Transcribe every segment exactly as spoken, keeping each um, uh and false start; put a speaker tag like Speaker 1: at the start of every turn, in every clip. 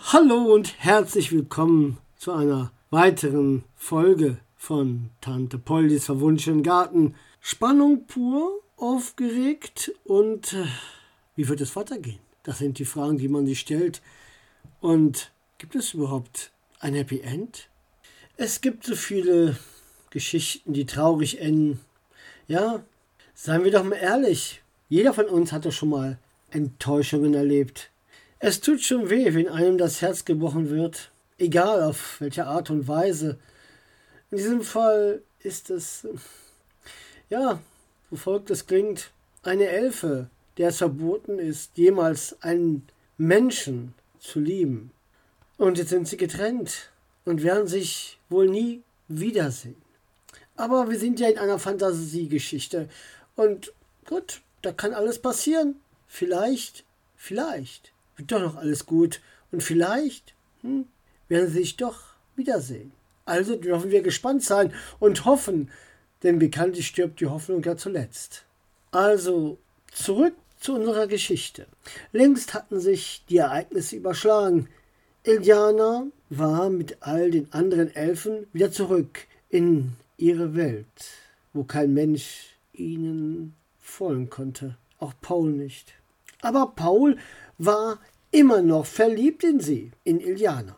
Speaker 1: Hallo und herzlich willkommen zu einer weiteren Folge von Tante Poldis verwunschenen Garten. Spannung pur, aufgeregt und äh, wie wird es weitergehen? Das sind die Fragen, die man sich stellt. Und gibt es überhaupt ein Happy End? Es gibt so viele Geschichten, die traurig enden. Ja, seien wir doch mal ehrlich. Jeder von uns hat doch schon mal Enttäuschungen erlebt. Es tut schon weh, wenn einem das Herz gebrochen wird, egal auf welche Art und Weise. In diesem Fall ist es, ja, so folgt es klingt, eine Elfe, der es verboten ist, jemals einen Menschen zu lieben. Und jetzt sind sie getrennt und werden sich wohl nie wiedersehen. Aber wir sind ja in einer Fantasiegeschichte und gut, da kann alles passieren. Vielleicht, vielleicht wird doch noch alles gut und vielleicht hm, werden sie sich doch wiedersehen. Also dürfen wir gespannt sein und hoffen, denn bekanntlich stirbt die Hoffnung ja zuletzt. Also zurück zu unserer Geschichte. Längst hatten sich die Ereignisse überschlagen. Iliana war mit all den anderen Elfen wieder zurück in ihre Welt, wo kein Mensch ihnen folgen konnte, auch Paul nicht. Aber Paul war immer noch verliebt in sie, in Iliana.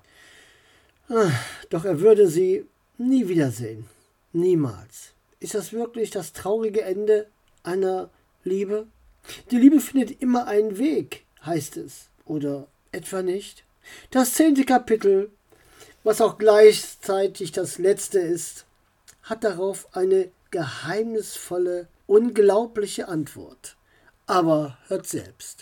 Speaker 1: Doch er würde sie nie wiedersehen. Niemals. Ist das wirklich das traurige Ende einer Liebe? Die Liebe findet immer einen Weg, heißt es. Oder etwa nicht? Das zehnte Kapitel, was auch gleichzeitig das letzte ist, hat darauf eine geheimnisvolle, unglaubliche Antwort. Aber hört selbst.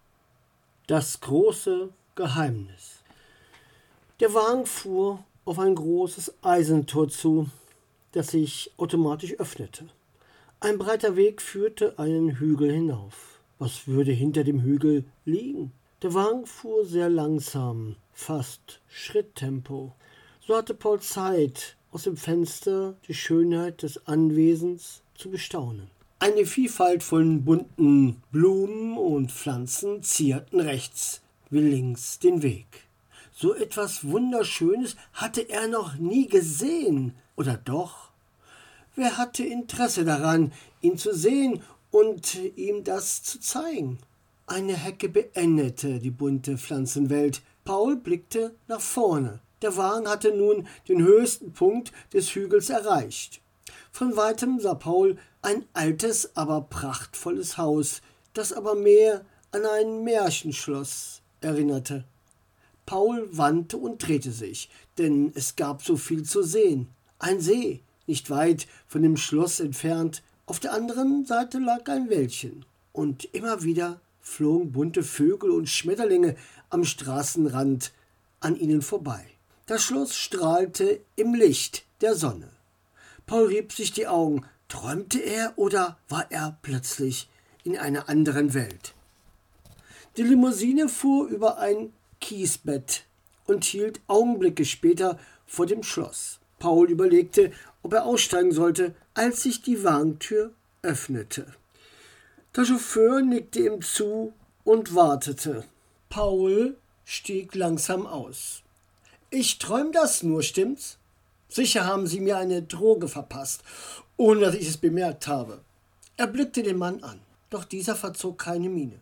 Speaker 1: Das große Geheimnis. Der Wagen fuhr auf ein großes Eisentor zu, das sich automatisch öffnete. Ein breiter Weg führte einen Hügel hinauf. Was würde hinter dem Hügel liegen? Der Wagen fuhr sehr langsam, fast Schritttempo. So hatte Paul Zeit, aus dem Fenster die Schönheit des Anwesens zu bestaunen. Eine Vielfalt von bunten Blumen und Pflanzen zierten rechts wie links den Weg. So etwas Wunderschönes hatte er noch nie gesehen, oder doch? Wer hatte Interesse daran, ihn zu sehen und ihm das zu zeigen? Eine Hecke beendete die bunte Pflanzenwelt. Paul blickte nach vorne. Der Wagen hatte nun den höchsten Punkt des Hügels erreicht. Von weitem sah Paul ein altes, aber prachtvolles Haus, das aber mehr an ein Märchenschloss erinnerte. Paul wandte und drehte sich, denn es gab so viel zu sehen. Ein See, nicht weit von dem Schloss entfernt. Auf der anderen Seite lag ein Wäldchen. Und immer wieder flogen bunte Vögel und Schmetterlinge am Straßenrand an ihnen vorbei. Das Schloss strahlte im Licht der Sonne. Paul rieb sich die Augen. Träumte er oder war er plötzlich in einer anderen Welt? Die Limousine fuhr über ein Kiesbett und hielt Augenblicke später vor dem Schloss. Paul überlegte, ob er aussteigen sollte, als sich die Wagentür öffnete. Der Chauffeur nickte ihm zu und wartete. Paul stieg langsam aus. »Ich träum das nur, stimmt's? Sicher haben Sie mir eine Droge verpasst, ohne dass ich es bemerkt habe.« Er blickte den Mann an, doch dieser verzog keine Miene.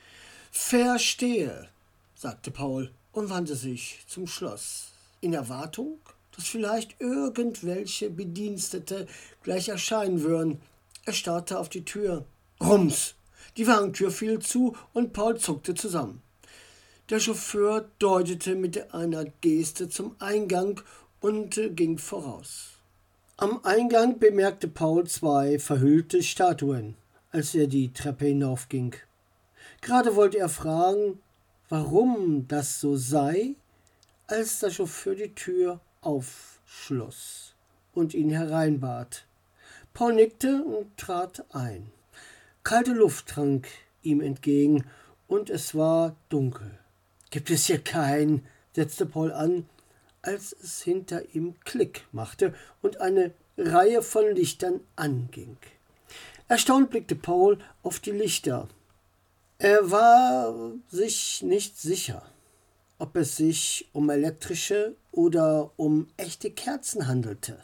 Speaker 1: »Verstehe«, sagte Paul und wandte sich zum Schloss, in Erwartung, dass vielleicht irgendwelche Bedienstete gleich erscheinen würden. Er starrte auf die Tür. Rums! Die Wagentür fiel zu und Paul zuckte zusammen. Der Chauffeur deutete mit einer Geste zum Eingang und ging voraus. Am Eingang bemerkte Paul zwei verhüllte Statuen, als er die Treppe hinaufging. Gerade wollte er fragen, warum das so sei, als der Chauffeur die Tür aufschloss und ihn hereinbat. Paul nickte und trat ein. Kalte Luft drang ihm entgegen und es war dunkel. »Gibt es hier keinen?«, setzte Paul an, als es hinter ihm Klick machte und eine Reihe von Lichtern anging. Erstaunt blickte Paul auf die Lichter. Er war sich nicht sicher. ob es sich um elektrische oder um echte Kerzen handelte.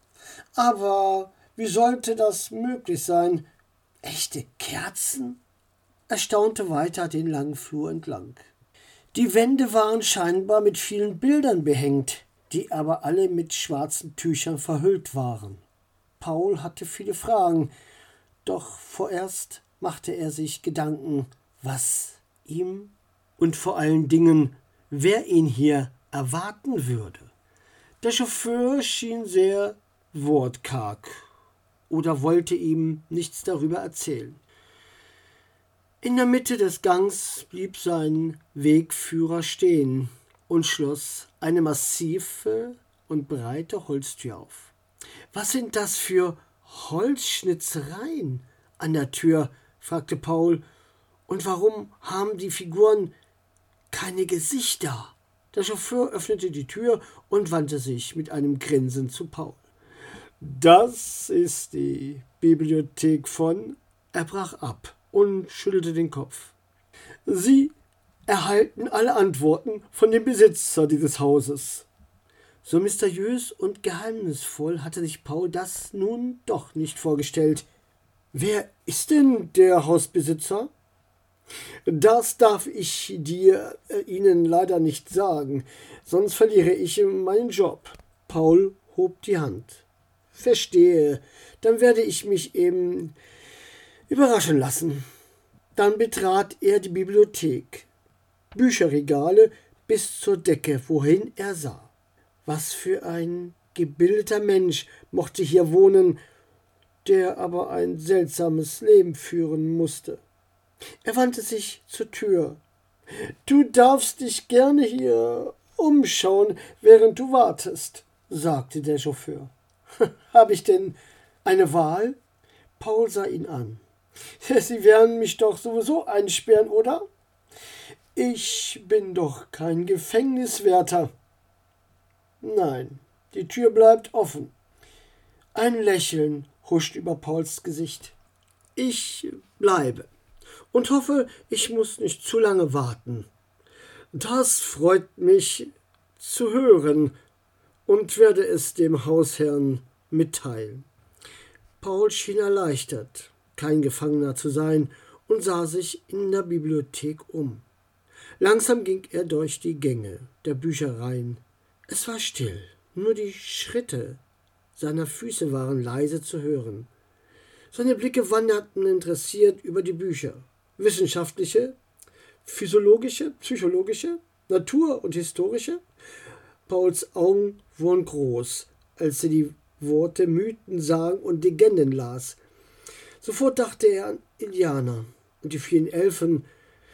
Speaker 1: Aber wie sollte das möglich sein? Echte Kerzen? Er staunte weiter den langen Flur entlang. Die Wände waren scheinbar mit vielen Bildern behängt, die aber alle mit schwarzen Tüchern verhüllt waren. Paul hatte viele Fragen, doch vorerst machte er sich Gedanken, was ihm und vor allen Dingen, wer ihn hier erwarten würde. Der Chauffeur schien sehr wortkarg oder wollte ihm nichts darüber erzählen. In der Mitte des Gangs blieb sein Wegführer stehen und schloss eine massive und breite Holztür auf. »Was sind das für Holzschnitzereien an der Tür?« fragte Paul. »Und warum haben die Figuren keine Gesichter?« Der Chauffeur öffnete die Tür und wandte sich mit einem Grinsen zu Paul. »Das ist die Bibliothek von...« Er brach ab und schüttelte den Kopf. »Sie erhalten alle Antworten von dem Besitzer dieses Hauses.« So mysteriös und geheimnisvoll hatte sich Paul das nun doch nicht vorgestellt. »Wer ist denn der Hausbesitzer?« »Das darf ich dir äh, Ihnen leider nicht sagen, sonst verliere ich meinen Job.« Paul hob die Hand. »Verstehe, dann werde ich mich eben überraschen lassen.« Dann betrat er die Bibliothek. Bücherregale bis zur Decke, wohin er sah. Was für ein gebildeter Mensch mochte hier wohnen, der aber ein seltsames Leben führen musste. Er wandte sich zur Tür. »Du darfst dich gerne hier umschauen, während du wartest«, sagte der Chauffeur. »Habe ich denn eine Wahl?« Paul sah ihn an. »Sie werden mich doch sowieso einsperren, oder? Ich bin doch kein Gefängniswärter.« »Nein, die Tür bleibt offen.« Ein Lächeln huschte über Pauls Gesicht. »Ich bleibe und hoffe, ich muss nicht zu lange warten. Das freut mich zu hören und werde es dem Hausherrn mitteilen.« Paul schien erleichtert, kein Gefangener zu sein, und sah sich in der Bibliothek um. Langsam ging er durch die Gänge der Büchereien. Es war still, nur die Schritte seiner Füße waren leise zu hören. Seine Blicke wanderten interessiert über die Bücher. Wissenschaftliche, physiologische, psychologische, natur- und historische. Pauls Augen wurden groß, als er die Worte Mythen, Sagen und Legenden las. Sofort dachte er an Indianer und die vielen Elfen,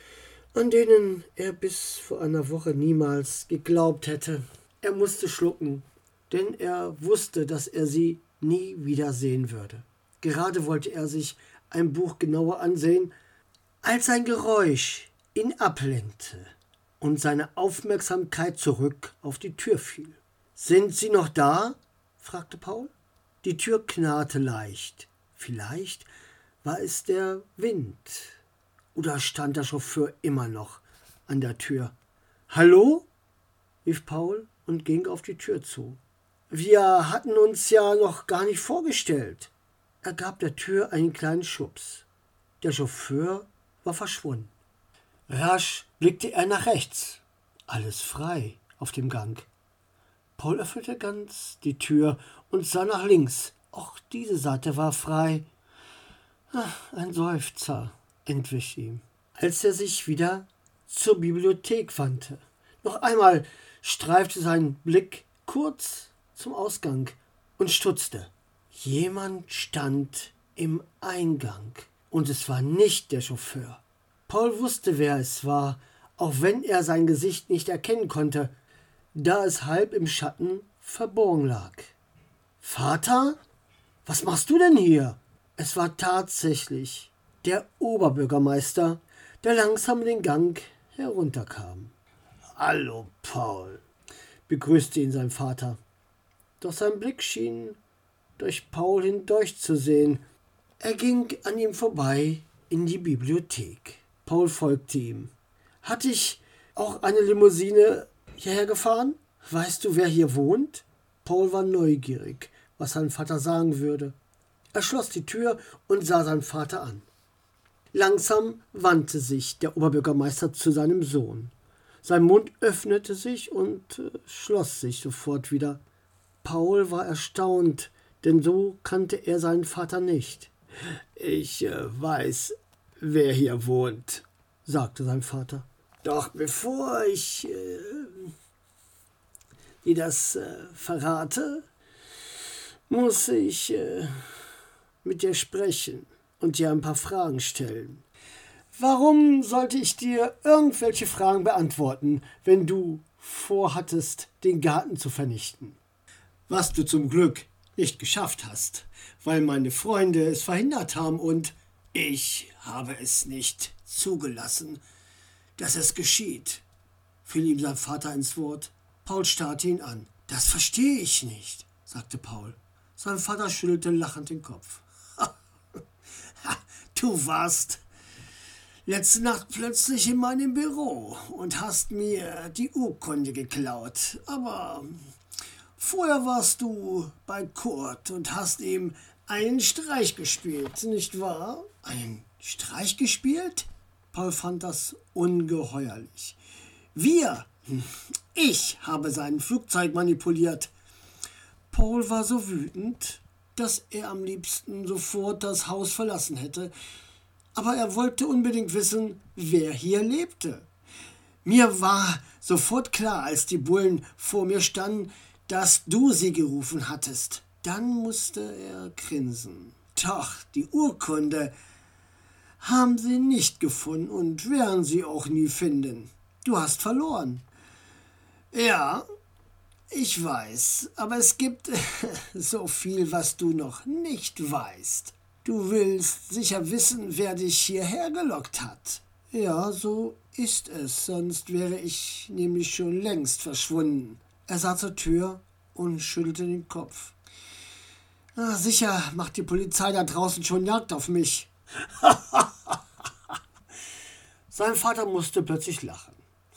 Speaker 1: an denen er bis vor einer Woche niemals geglaubt hätte. Er musste schlucken, denn er wusste, dass er sie nie wieder sehen würde. Gerade wollte er sich ein Buch genauer ansehen, als ein Geräusch ihn ablenkte und seine Aufmerksamkeit zurück auf die Tür fiel. »Sind Sie noch da?« fragte Paul. Die Tür knarrte leicht. Vielleicht war es der Wind. Oder stand der Chauffeur immer noch an der Tür? »Hallo?« rief Paul und ging auf die Tür zu. »Wir hatten uns ja noch gar nicht vorgestellt.« Er gab der Tür einen kleinen Schubs. Der Chauffeur war verschwunden. Rasch blickte er nach rechts. Alles frei auf dem Gang. Paul öffnete ganz die Tür und sah nach links. Auch diese Seite war frei. Ach, ein Seufzer entwich ihm, als er sich wieder zur Bibliothek wandte. Noch einmal streifte sein Blick kurz zum Ausgang und stutzte. Jemand stand im Eingang, und es war nicht der Chauffeur. Paul wusste, wer es war, auch wenn er sein Gesicht nicht erkennen konnte, da es halb im Schatten verborgen lag. »Vater, was machst du denn hier?« Es war tatsächlich der Oberbürgermeister, der langsam den Gang herunterkam. »Hallo, Paul«, begrüßte ihn sein Vater. Doch sein Blick schien durch Paul hindurchzusehen. Er ging an ihm vorbei in die Bibliothek. Paul folgte ihm. »Hatte ich auch eine Limousine hierher gefahren? Weißt du, wer hier wohnt? Paul war neugierig, was sein Vater sagen würde. Er schloss die Tür und sah seinen Vater an. Langsam wandte sich der Oberbürgermeister zu seinem Sohn. Sein Mund öffnete sich und äh, schloss sich sofort wieder. Paul war erstaunt, denn so kannte er seinen Vater nicht. »Ich äh, weiß, wer hier wohnt«, sagte sein Vater. »Doch bevor ich äh, dir das äh, verrate, muss ich äh, mit dir sprechen und dir ein paar Fragen stellen. Warum sollte ich dir irgendwelche Fragen beantworten, wenn du vorhattest, den Garten zu vernichten? Was du zum Glück nicht geschafft hast, weil meine Freunde es verhindert haben und ich habe es nicht zugelassen, dass es geschieht«, fiel ihm sein Vater ins Wort. Paul starrte ihn an. »Das verstehe ich nicht«, sagte Paul. Sein Vater schüttelte lachend den Kopf. »Du warst letzte Nacht plötzlich in meinem Büro und hast mir die Urkunde geklaut. Aber vorher warst du bei Kurt und hast ihm einen Streich gespielt, nicht wahr?« »Einen Streich gespielt?« Paul fand das ungeheuerlich. »Wir, ich habe sein Flugzeug manipuliert.« Paul war so wütend, dass er am liebsten sofort das Haus verlassen hätte. Aber er wollte unbedingt wissen, wer hier lebte. »Mir war sofort klar, als die Bullen vor mir standen, dass du sie gerufen hattest.« Dann musste er grinsen. »Doch, die Urkunde haben sie nicht gefunden und werden sie auch nie finden. Du hast verloren.« »Ja, ich weiß, aber es gibt so viel, was du noch nicht weißt. Du willst sicher wissen, wer dich hierher gelockt hat.« »Ja, so ist es, sonst wäre ich nämlich schon längst verschwunden.« Er sah zur Tür und schüttelte den Kopf. »Na, sicher macht die Polizei da draußen schon Jagd auf mich.« Sein Vater musste plötzlich lachen.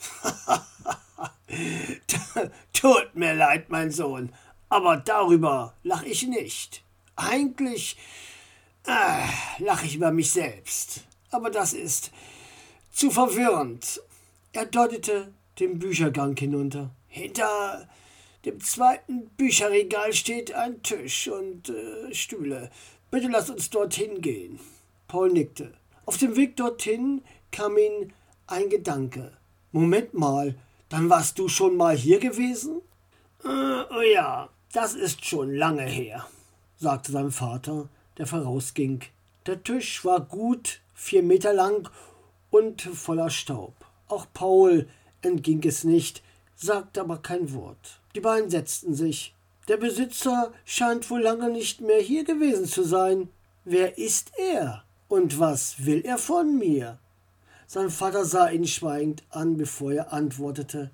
Speaker 1: »Tut mir leid, mein Sohn, aber darüber lache ich nicht. Eigentlich äh, lache ich über mich selbst, aber das ist zu verwirrend.« Er deutete den Büchergang hinunter. »Hinter dem zweiten Bücherregal steht ein Tisch und äh, Stühle. Bitte lass uns dorthin gehen.« Paul nickte. Auf dem Weg dorthin kam ihm ein Gedanke. »Moment mal, dann warst du schon mal hier gewesen?« äh, »Oh ja, das ist schon lange her«, sagte sein Vater, der vorausging. Der Tisch war gut vier Meter lang und voller Staub. Auch Paul entging es nicht, sagte aber kein Wort. Die beiden setzten sich. »Der Besitzer scheint wohl lange nicht mehr hier gewesen zu sein. Wer ist er? Und was will er von mir?« Sein Vater sah ihn schweigend an, bevor er antwortete.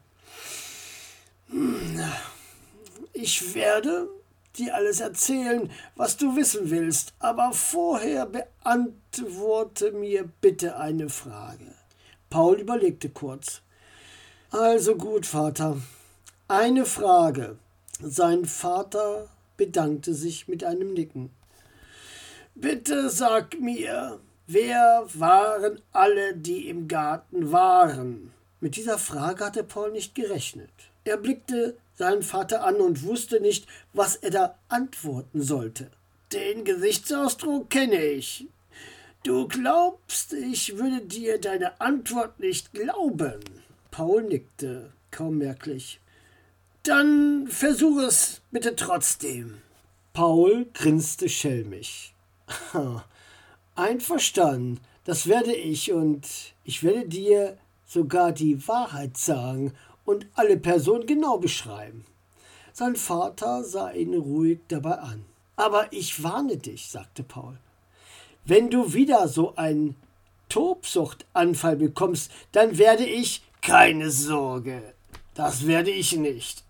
Speaker 1: »Ich werde dir alles erzählen, was du wissen willst, aber vorher beantworte mir bitte eine Frage.« Paul überlegte kurz. »Also gut, Vater. Eine Frage.« Sein Vater bedankte sich mit einem Nicken. »Bitte sag mir, wer waren alle, die im Garten waren?« Mit dieser Frage hatte Paul nicht gerechnet. Er blickte seinen Vater an und wusste nicht, was er da antworten sollte. »Den Gesichtsausdruck kenne ich. Du glaubst, ich würde dir deine Antwort nicht glauben.« Paul nickte, kaum merklich. »Dann versuch es bitte trotzdem.« Paul grinste schelmisch. »Einverstanden, das werde ich und ich werde dir sogar die Wahrheit sagen und alle Personen genau beschreiben.« Sein Vater sah ihn ruhig dabei an. »Aber ich warne dich«, sagte Paul. »Wenn du wieder so einen Tobsuchtanfall bekommst, dann werde ich...« »Keine Sorge, das werde ich nicht.«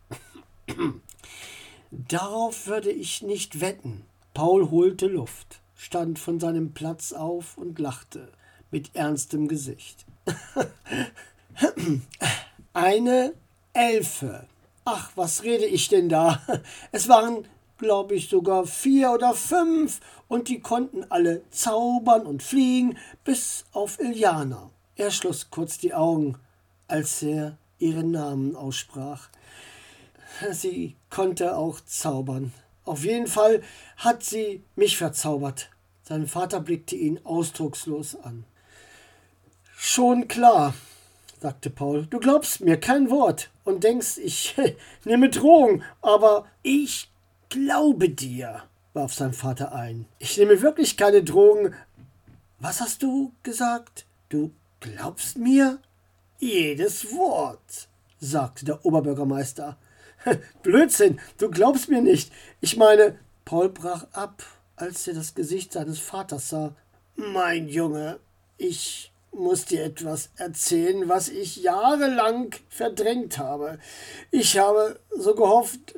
Speaker 1: »Darauf würde ich nicht wetten.« Paul holte Luft, stand von seinem Platz auf und lachte mit ernstem Gesicht. eine Elfe. Ach, was rede ich denn da? Es waren, glaube ich, sogar vier oder fünf und die konnten alle zaubern und fliegen, bis auf Iliana. Er schloss kurz die Augen, als er ihren Namen aussprach. Sie konnte auch zaubern. Auf jeden Fall hat sie mich verzaubert. Sein Vater blickte ihn ausdruckslos an. Schon klar, sagte Paul. Du glaubst mir kein Wort und denkst, ich nehme Drohung, aber ich glaube dir, warf sein Vater ein. Ich nehme wirklich keine Drohung. Was hast du gesagt? Du glaubst mir? Jedes Wort, sagte der Oberbürgermeister. Blödsinn, du glaubst mir nicht. Ich meine, Paul brach ab, als er das Gesicht seines Vaters sah. Mein Junge, ich muss dir etwas erzählen, was ich jahrelang verdrängt habe. Ich habe so gehofft,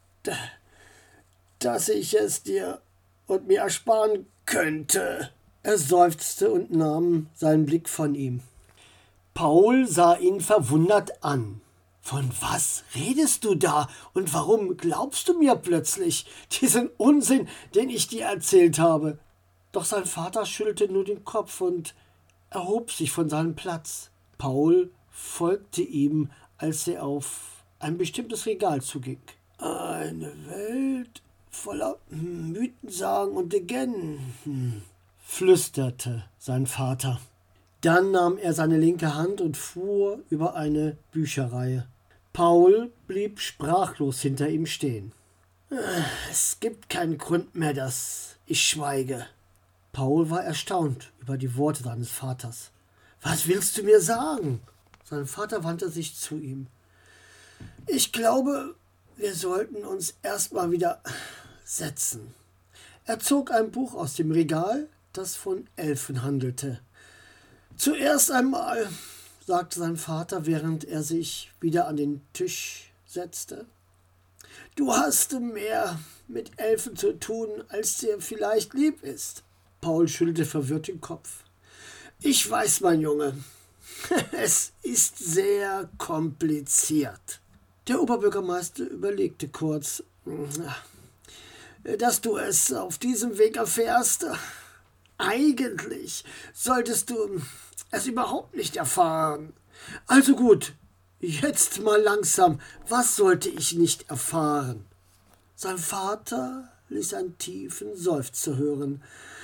Speaker 1: dass ich es dir und mir ersparen könnte. Er seufzte und nahm seinen Blick von ihm. Paul sah ihn verwundert an. Von was redest du da und warum glaubst du mir plötzlich diesen Unsinn, den ich dir erzählt habe? Doch sein Vater schüttelte nur den Kopf und erhob sich von seinem Platz. Paul folgte ihm, als er auf ein bestimmtes Regal zuging. Eine Welt voller Mythensagen und Legenden, flüsterte sein Vater. Dann nahm er seine linke Hand und fuhr über eine Bücherreihe. Paul blieb sprachlos hinter ihm stehen. Es gibt keinen Grund mehr, dass ich schweige. Paul war erstaunt über die Worte seines Vaters. Was willst du mir sagen? Sein Vater wandte sich zu ihm. Ich glaube, wir sollten uns erstmal wieder setzen. Er zog ein Buch aus dem Regal, das von Elfen handelte. Zuerst einmal, sagte sein Vater, während er sich wieder an den Tisch setzte. Du hast mehr mit Elfen zu tun, als dir vielleicht lieb ist. Paul schüttelte verwirrt den Kopf. Ich weiß, mein Junge, es ist sehr kompliziert. Der Oberbürgermeister überlegte kurz. Dass du es auf diesem Weg erfährst, eigentlich solltest du es überhaupt nicht erfahren. Also gut, jetzt mal langsam. Was sollte ich nicht erfahren? Sein Vater ließ einen tiefen Seufzer hören.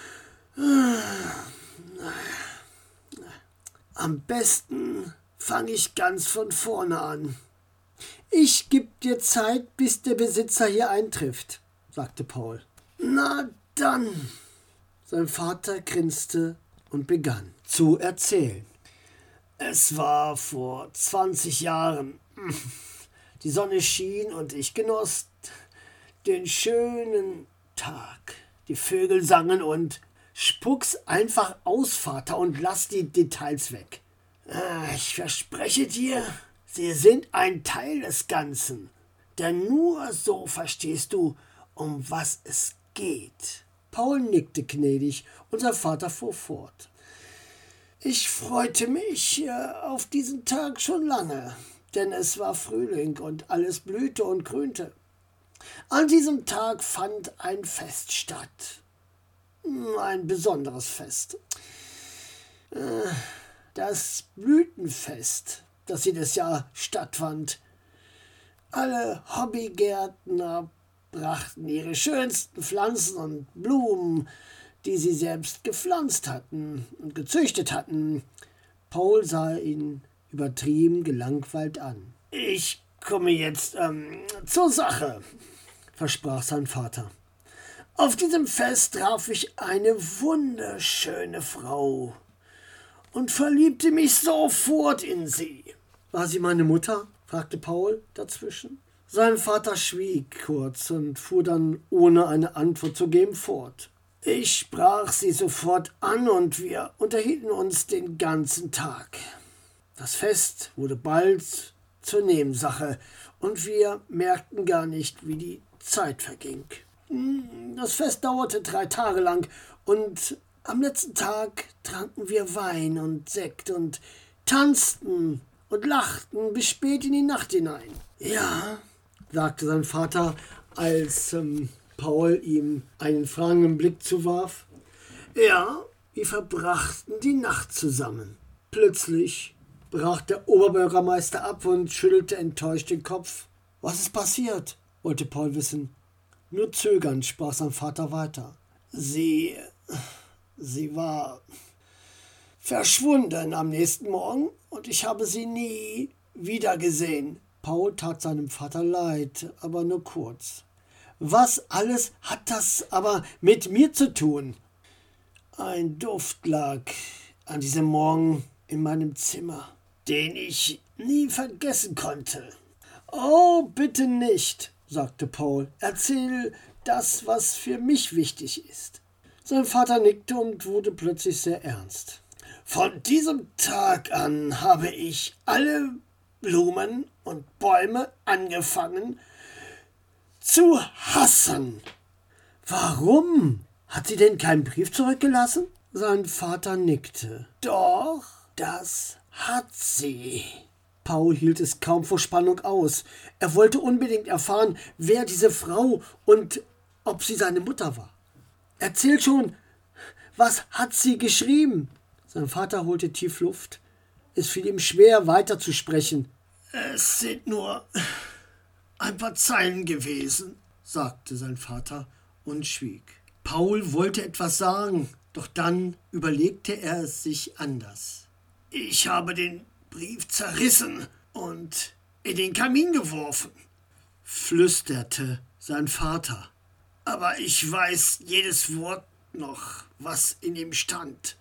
Speaker 1: Am besten fange ich ganz von vorne an. Ich geb dir Zeit, bis der Besitzer hier eintrifft, sagte Paul. Na dann. Sein Vater grinste und begann zu erzählen. Es war vor zwanzig Jahren. Die Sonne schien und ich genoss den schönen Tag. Die Vögel sangen und spuck's einfach aus, Vater, und lass die Details weg. Ich verspreche dir, sie sind ein Teil des Ganzen. Denn nur so verstehst du, um was es geht. Paul nickte gnädig und sein Vater fuhr fort. Ich freute mich auf diesen Tag schon lange, denn es war Frühling und alles blühte und grünte. An diesem Tag fand ein Fest statt. Ein besonderes Fest. Das Blütenfest, das jedes Jahr stattfand. Alle Hobbygärtner brachten ihre schönsten Pflanzen und Blumen, die sie selbst gepflanzt hatten und gezüchtet hatten. Paul sah ihn übertrieben gelangweilt an. Ich komme jetzt ähm, zur Sache, versprach sein Vater. Auf diesem Fest traf ich eine wunderschöne Frau und verliebte mich sofort in sie. War sie meine Mutter? Fragte Paul dazwischen. Sein Vater schwieg kurz und fuhr dann, ohne eine Antwort zu geben, fort. Ich sprach sie sofort an und wir unterhielten uns den ganzen Tag. Das Fest wurde bald zur Nebensache und wir merkten gar nicht, wie die Zeit verging. Das Fest dauerte drei Tage lang und am letzten Tag tranken wir Wein und Sekt und tanzten und lachten bis spät in die Nacht hinein. Ja, sagte sein Vater, als ähm, Paul ihm einen fragenden Blick zuwarf. Ja, wir verbrachten die Nacht zusammen. Plötzlich brach der Oberbürgermeister ab und schüttelte enttäuscht den Kopf. Was ist passiert? Wollte Paul wissen. Nur zögernd sprach sein Vater weiter. Sie, sie war verschwunden am nächsten Morgen und ich habe sie nie wiedergesehen. Paul tat seinem Vater leid, aber nur kurz. Was alles hat das aber mit mir zu tun? Ein Duft lag an diesem Morgen in meinem Zimmer, den ich nie vergessen konnte. Oh, bitte nicht, sagte Paul. Erzähl das, was für mich wichtig ist. Sein Vater nickte und wurde plötzlich sehr ernst. Von diesem Tag an habe ich alle Blumen und Bäume angefangen zu hassen. Warum? Hat sie denn keinen Brief zurückgelassen? Sein Vater nickte. Doch, das hat sie. Paul hielt es kaum vor Spannung aus. Er wollte unbedingt erfahren, wer diese Frau und ob sie seine Mutter war. Erzähl schon, was hat sie geschrieben? Sein Vater holte tief Luft. Es fiel ihm schwer, weiterzusprechen. Es sind nur ein paar Zeilen gewesen, sagte sein Vater und schwieg. Paul wollte etwas sagen, doch dann überlegte er es sich anders. Ich habe den Brief zerrissen und in den Kamin geworfen, flüsterte sein Vater. Aber ich weiß jedes Wort noch, was in ihm stand.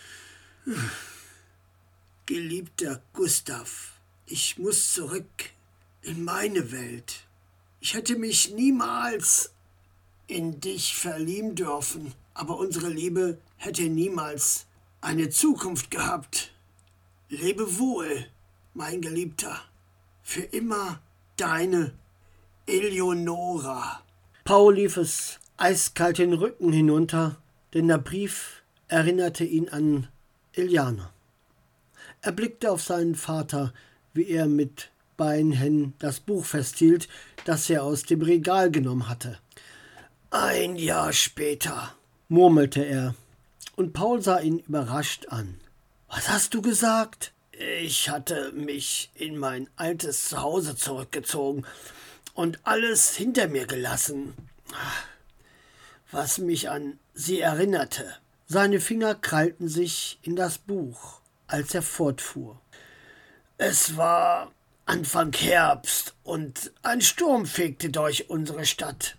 Speaker 1: Geliebter Gustav, ich muss zurück in meine Welt. Ich hätte mich niemals in dich verlieben dürfen, aber unsere Liebe hätte niemals eine Zukunft gehabt. Lebe wohl, mein Geliebter, für immer deine Eleonora. Paul lief es eiskalt den Rücken hinunter, denn der Brief erinnerte ihn an Iliana. Er blickte auf seinen Vater, wie er mit beiden Händen das Buch festhielt, das er aus dem Regal genommen hatte. Ein Jahr später, murmelte er, und Paul sah ihn überrascht an. Was hast du gesagt? Ich hatte mich in mein altes Zuhause zurückgezogen und alles hinter mir gelassen, was mich an sie erinnerte. Seine Finger krallten sich in das Buch, als er fortfuhr. Es war Anfang Herbst und ein Sturm fegte durch unsere Stadt.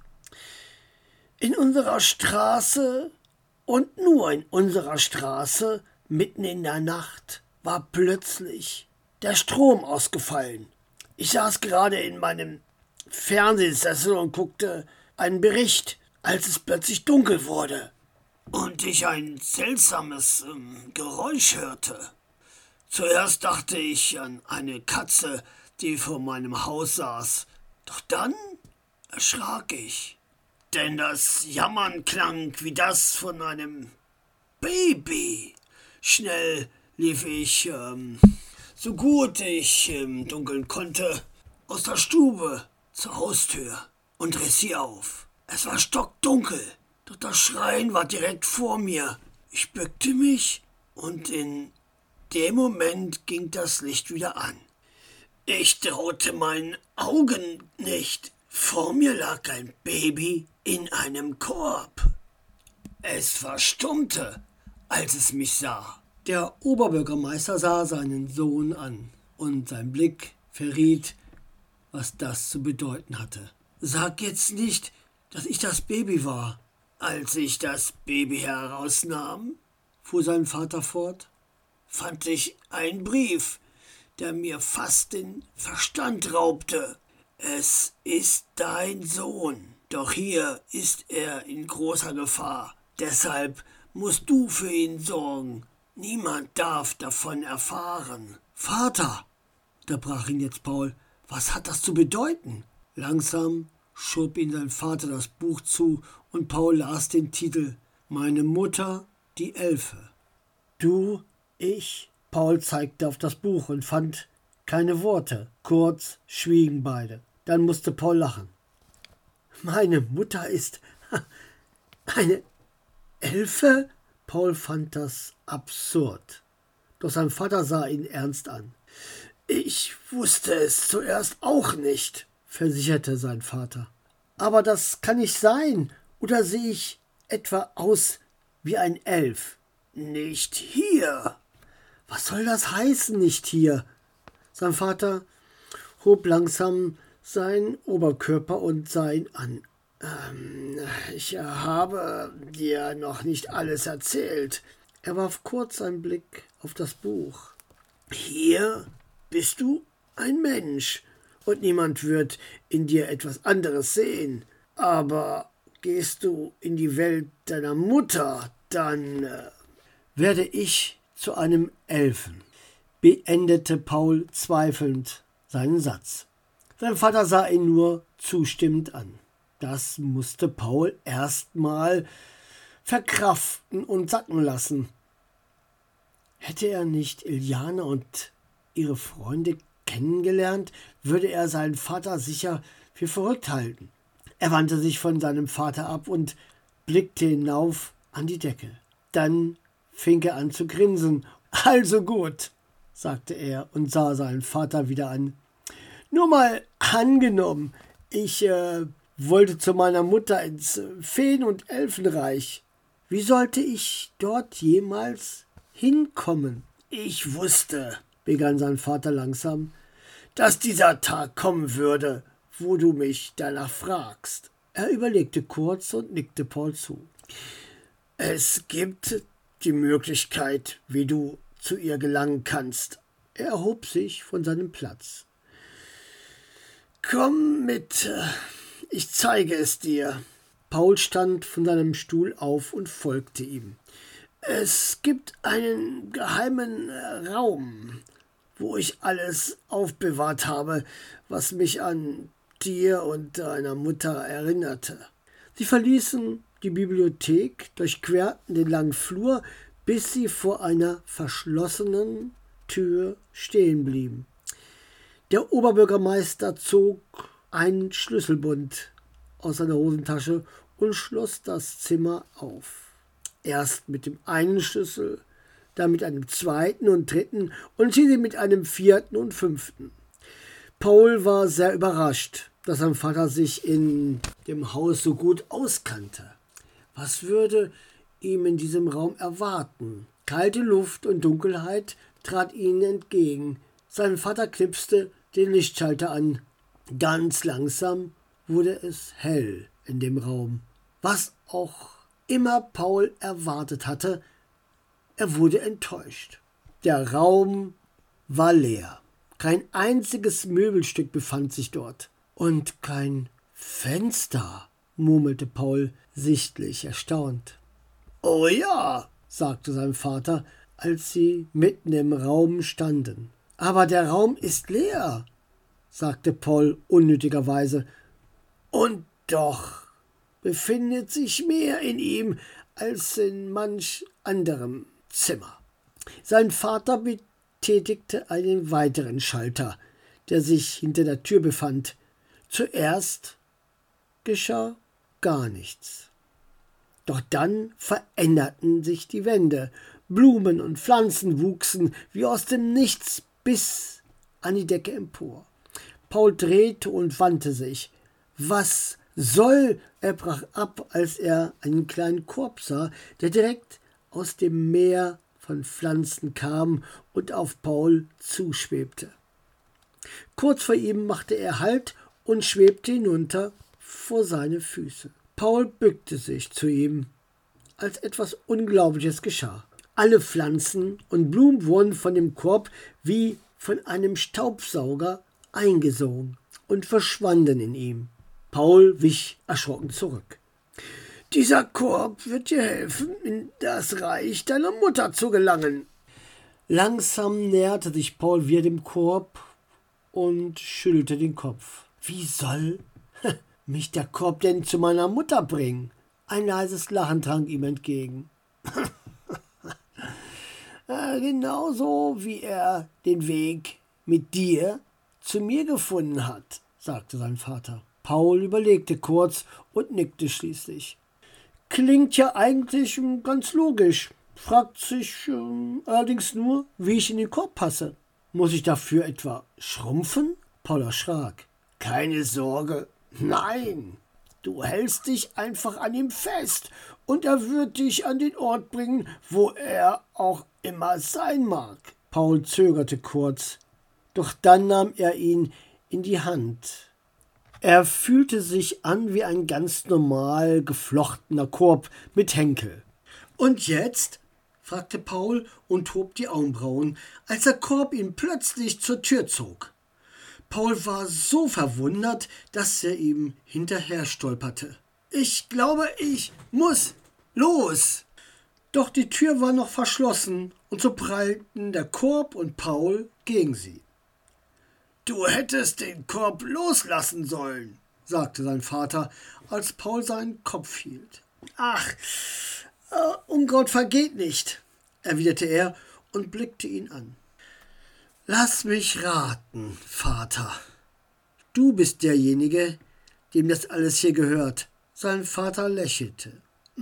Speaker 1: In unserer Straße und nur in unserer Straße, mitten in der Nacht, war plötzlich der Strom ausgefallen. Ich saß gerade in meinem Fernsehsessel und guckte einen Bericht, als es plötzlich dunkel wurde und ich ein seltsames ähm, Geräusch hörte. Zuerst dachte ich an eine Katze, die vor meinem Haus saß. Doch dann erschrak ich, denn das Jammern klang wie das von einem Baby. Schnell lief ich, ähm, so gut ich im Dunkeln konnte, aus der Stube zur Haustür und riss sie auf. Es war stockdunkel, doch das Schreien war direkt vor mir. Ich bückte mich und in dem Moment ging das Licht wieder an. Ich traute meinen Augen nicht. Vor mir lag ein Baby in einem Korb. Es verstummte, als es mich sah. Der Oberbürgermeister sah seinen Sohn an, und sein Blick verriet, was das zu bedeuten hatte. Sag jetzt nicht, dass ich das Baby war. Als ich das Baby herausnahm, fuhr sein Vater fort, fand ich einen Brief, der mir fast den Verstand raubte. Es ist dein Sohn, doch hier ist er in großer Gefahr. Deshalb musst du für ihn sorgen. Niemand darf davon erfahren. Vater, unterbrach ihn jetzt Paul, was hat das zu bedeuten? Langsam schob ihm sein Vater das Buch zu und Paul las den Titel Meine Mutter, die Elfe. Du, ich, Paul zeigte auf das Buch und fand Keine Worte. Kurz schwiegen beide. Dann musste Paul lachen. Meine Mutter ist eine Elfe? Paul fand das absurd. Doch sein Vater sah ihn ernst an. Ich wusste es zuerst auch nicht, versicherte sein Vater. Aber das kann nicht sein. Oder sehe ich etwa aus wie ein Elf? Nicht hier. Was soll das heißen, nicht hier? Sein Vater hob langsam seinen Oberkörper und sah ihn an. Ähm, ich habe dir noch nicht alles erzählt. Er warf kurz einen Blick auf das Buch. Hier bist du ein Mensch, und niemand wird in dir etwas anderes sehen. Aber gehst du in die Welt deiner Mutter, dann äh, werde ich zu einem Elfen, beendete Paul zweifelnd seinen Satz. Sein Vater sah ihn nur zustimmend an. Das musste Paul erst mal verkraften und sacken lassen. Hätte er nicht Iliane und ihre Freunde kennengelernt, würde er seinen Vater sicher für verrückt halten. Er wandte sich von seinem Vater ab und blickte hinauf an die Decke. Dann fing er an zu grinsen. Also gut, sagte er und sah seinen Vater wieder an. Nur mal angenommen, ich äh, wollte zu meiner Mutter ins Feen- und Elfenreich. Wie sollte ich dort jemals hinkommen? Ich wusste, begann sein Vater langsam, dass dieser Tag kommen würde, wo du mich danach fragst. Er überlegte kurz und nickte Paul zu. Es gibt die Möglichkeit, wie du zu ihr gelangen kannst. Er erhob sich von seinem Platz. Komm mit, ich zeige es dir. Paul stand von seinem Stuhl auf und folgte ihm. Es gibt einen geheimen Raum, wo ich alles aufbewahrt habe, was mich an dir und deiner Mutter erinnerte. Sie verließen die Bibliothek, durchquerten den langen Flur, bis sie vor einer verschlossenen Tür stehen blieben. Der Oberbürgermeister zog einen Schlüsselbund aus seiner Hosentasche und schloss das Zimmer auf. Erst mit dem einen Schlüssel, dann mit einem zweiten und dritten und schließlich mit einem vierten und fünften. Paul war sehr überrascht, dass sein Vater sich in dem Haus so gut auskannte. Was würde ihm in diesem Raum erwarten? Kalte Luft und Dunkelheit trat ihnen entgegen. Sein Vater knipste den Lichtschalter an. Ganz langsam wurde es hell in dem Raum. Was auch immer Paul erwartet hatte, er wurde enttäuscht. Der Raum war leer. Kein einziges Möbelstück befand sich dort. Und kein Fenster, murmelte Paul, sichtlich erstaunt. »Oh ja«, sagte sein Vater, als sie mitten im Raum standen. »Aber der Raum ist leer«, sagte Paul unnötigerweise. »Und doch befindet sich mehr in ihm als in manch anderem Zimmer.« Sein Vater betätigte einen weiteren Schalter, der sich hinter der Tür befand. Zuerst geschah gar nichts. Doch dann veränderten sich die Wände. Blumen und Pflanzen wuchsen wie aus dem Nichts bis an die Decke empor. Paul drehte und wandte sich. Was soll? Er brach ab, als er einen kleinen Korb sah, der direkt aus dem Meer von Pflanzen kam und auf Paul zuschwebte. Kurz vor ihm machte er Halt und schwebte hinunter vor seine Füße. Paul bückte sich zu ihm, als etwas Unglaubliches geschah. Alle Pflanzen und Blumen wurden von dem Korb wie von einem Staubsauger eingesogen und verschwanden in ihm. Paul wich erschrocken zurück. »Dieser Korb wird dir helfen, in das Reich deiner Mutter zu gelangen.« Langsam näherte sich Paul wieder dem Korb und schüttelte den Kopf. »Wie soll mich der Korb denn zu meiner Mutter bringen?« Ein leises Lachen drang ihm entgegen. »Genauso wie er den Weg mit dir zu mir gefunden hat, sagte sein Vater. Paul überlegte kurz und nickte schließlich. Klingt ja eigentlich ganz logisch, fragt sich äh, allerdings nur, wie ich in den Korb passe. Muss ich dafür etwa schrumpfen? Paul erschrak. Keine Sorge, nein. Du hältst dich einfach an ihm fest und er wird dich an den Ort bringen, wo er auch immer sein mag. Paul zögerte kurz, doch dann nahm er ihn in die Hand. Er fühlte sich an wie ein ganz normal geflochtener Korb mit Henkel. Und jetzt? Fragte Paul und hob die Augenbrauen, als der Korb ihn plötzlich zur Tür zog. Paul war so verwundert, dass er ihm hinterher stolperte. Ich glaube, ich muss los! Doch die Tür war noch verschlossen und so prallten der Korb und Paul gegen sie. Du hättest den Korb loslassen sollen, sagte sein Vater, als Paul seinen Kopf hielt. Ach, äh, Unkraut vergeht nicht, erwiderte er und blickte ihn an. Lass mich raten, Vater. Du bist derjenige, dem das alles hier gehört. Sein Vater lächelte.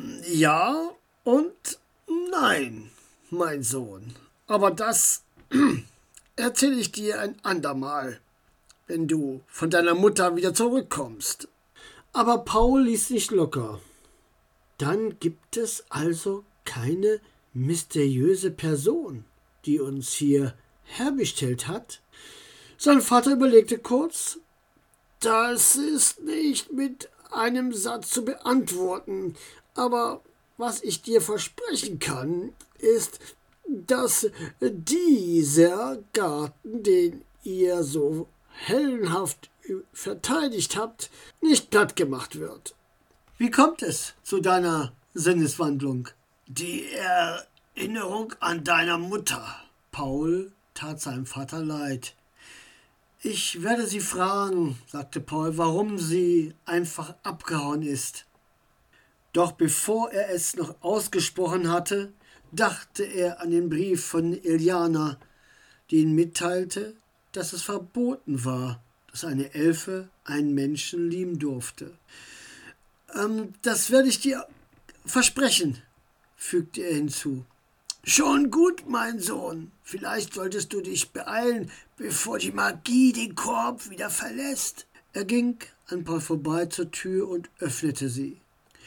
Speaker 1: Ja und nein, mein Sohn. Aber das erzähle ich dir ein andermal, wenn du von deiner Mutter wieder zurückkommst. Aber Paul ließ sich locker. Dann gibt es also keine mysteriöse Person, die uns hier herbestellt hat? Sein Vater überlegte kurz. Das ist nicht mit einem Satz zu beantworten, aber was ich dir versprechen kann, ist, dass dieser Garten, den ihr so heldenhaft verteidigt habt, nicht platt gemacht wird. Wie kommt es zu deiner Sinneswandlung? Die Erinnerung an deine Mutter. Paul tat seinem Vater leid. Ich werde sie fragen, sagte Paul, warum sie einfach abgehauen ist. Doch bevor er es noch ausgesprochen hatte, dachte er an den Brief von Iliana, die ihm mitteilte, dass es verboten war, dass eine Elfe einen Menschen lieben durfte. Ähm, das werde ich dir versprechen, fügte er hinzu. Schon gut, mein Sohn. Vielleicht solltest du dich beeilen, bevor die Magie den Korb wieder verlässt. Er ging an Paul vorbei zur Tür und öffnete sie.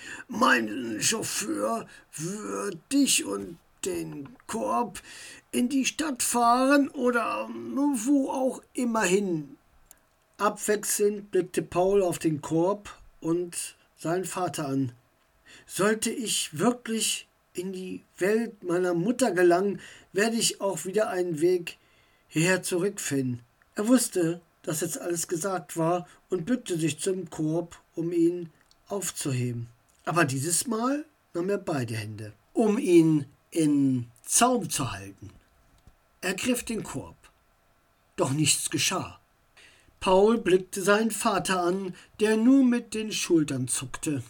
Speaker 1: Mein Chauffeur wird dich und den Korb in die Stadt fahren oder wo auch immer hin. Abwechselnd blickte Paul auf den Korb und seinen Vater an. Sollte ich wirklich in die Welt meiner Mutter gelangen, werde ich auch wieder einen Weg hierher zurückfinden. Er wusste, dass jetzt alles gesagt war und bückte sich zum Korb, um ihn aufzuheben. Aber dieses Mal nahm er beide Hände, um ihn in Zaum zu halten. Er griff den Korb. Doch nichts geschah. Paul blickte seinen Vater an, der nur mit den Schultern zuckte.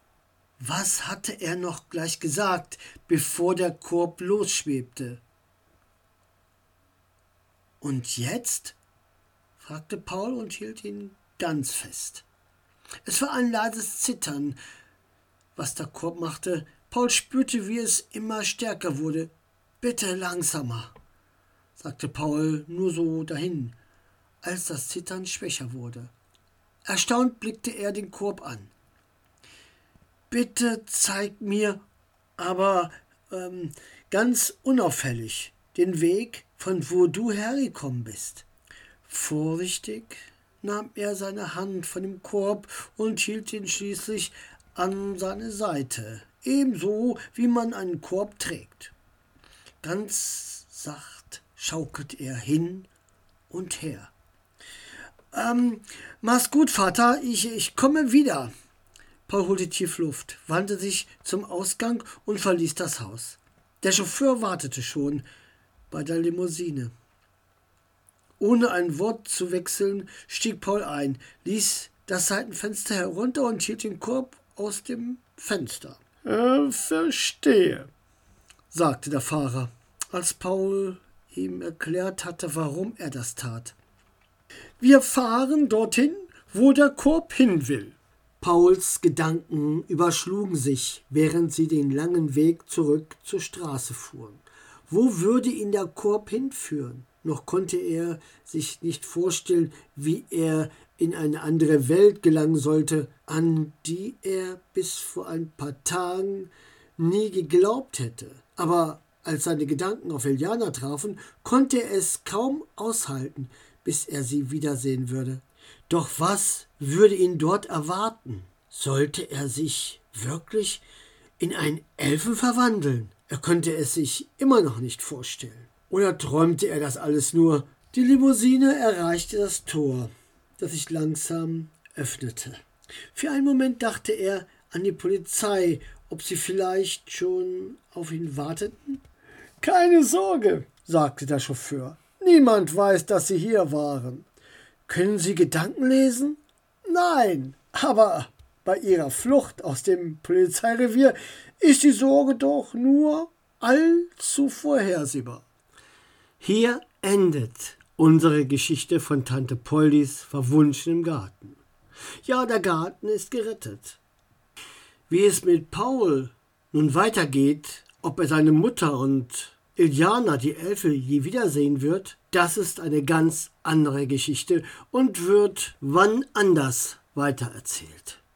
Speaker 1: Was hatte er noch gleich gesagt, bevor der Korb losschwebte? Und jetzt? Fragte Paul und hielt ihn ganz fest. Es war ein leises Zittern, was der Korb machte. Paul spürte, wie es immer stärker wurde. Bitte langsamer, sagte Paul nur so dahin, als das Zittern schwächer wurde. Erstaunt blickte er den Korb an. Bitte zeig mir, aber ähm, ganz unauffällig, den Weg, von wo du hergekommen bist. Vorsichtig nahm er seine Hand von dem Korb und hielt ihn schließlich an seine Seite, ebenso wie man einen Korb trägt. Ganz sacht schaukelt er hin und her. Ähm, mach's gut, Vater, ich, ich komme wieder. Paul holte tief Luft, wandte sich zum Ausgang und verließ das Haus. Der Chauffeur wartete schon bei der Limousine. Ohne ein Wort zu wechseln, stieg Paul ein, ließ das Seitenfenster herunter und hielt den Korb aus dem Fenster. Äh, verstehe, sagte der Fahrer, als Paul ihm erklärt hatte, warum er das tat. »Wir fahren dorthin, wo der Korb hin will.« Pauls Gedanken überschlugen sich, während sie den langen Weg zurück zur Straße fuhren. Wo würde ihn der Korb hinführen? Noch konnte er sich nicht vorstellen, wie er in eine andere Welt gelangen sollte, an die er bis vor ein paar Tagen nie geglaubt hätte. Aber als seine Gedanken auf Iliana trafen, konnte er es kaum aushalten, bis er sie wiedersehen würde. Doch was würde ihn dort erwarten? Sollte er sich wirklich in einen Elfen verwandeln? Er konnte es sich immer noch nicht vorstellen. Oder träumte er das alles nur? Die Limousine erreichte das Tor, das sich langsam öffnete. Für einen Moment dachte er an die Polizei, ob sie vielleicht schon auf ihn warteten. »Keine Sorge«, sagte der Chauffeur. »Niemand weiß, dass Sie hier waren. Können Sie Gedanken lesen?« »Nein, aber bei Ihrer Flucht aus dem Polizeirevier ist die Sorge doch nur allzu vorhersehbar.« Hier endet unsere Geschichte von Tante Poldis verwunschenem Garten. Ja, der Garten ist gerettet. Wie es mit Paul nun weitergeht, ob er seine Mutter und Iliana, die Elfe, je wiedersehen wird, das ist eine ganz andere Geschichte und wird wann anders weitererzählt.